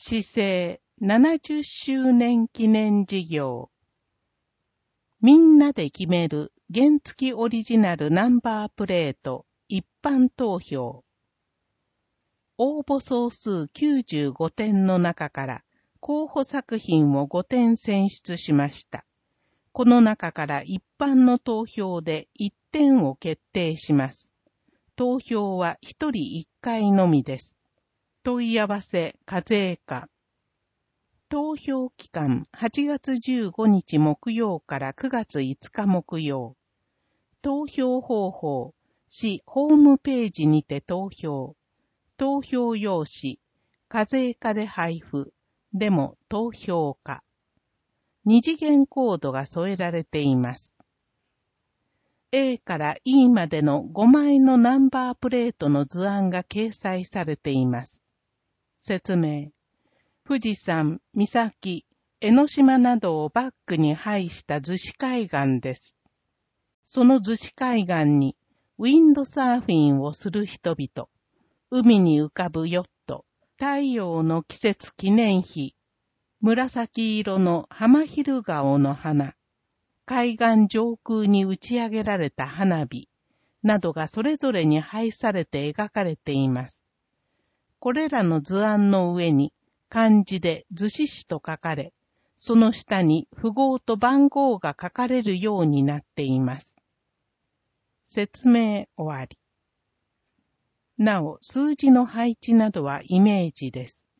市政70周年記念事業。みんなで決める原付オリジナルナンバープレート一般投票。応募総数95点の中から候補作品を5点選出しました。この中から一般の投票で1点を決定します。投票は1人1回のみです。問い合わせ課税課。投票期間8月15日木曜から9月5日木曜。投票方法、市ホームページにて投票。投票用紙、課税課で配布。でも投票課。二次元コードが添えられています。A から E までの5枚のナンバープレートの図案が掲載されています。説明。富士山、岬、江ノ島などをバックに配した逗子海岸です。その逗子海岸にウィンドサーフィンをする人々、海に浮かぶヨット、太陽の季節記念碑、紫色の浜昼顔の花、海岸上空に打ち上げられた花火などがそれぞれに配されて描かれています。これらの図案の上に漢字で逗子市と書かれ、その下に符号と番号が書かれるようになっています。説明終わり。なお、数字の配置などはイメージです。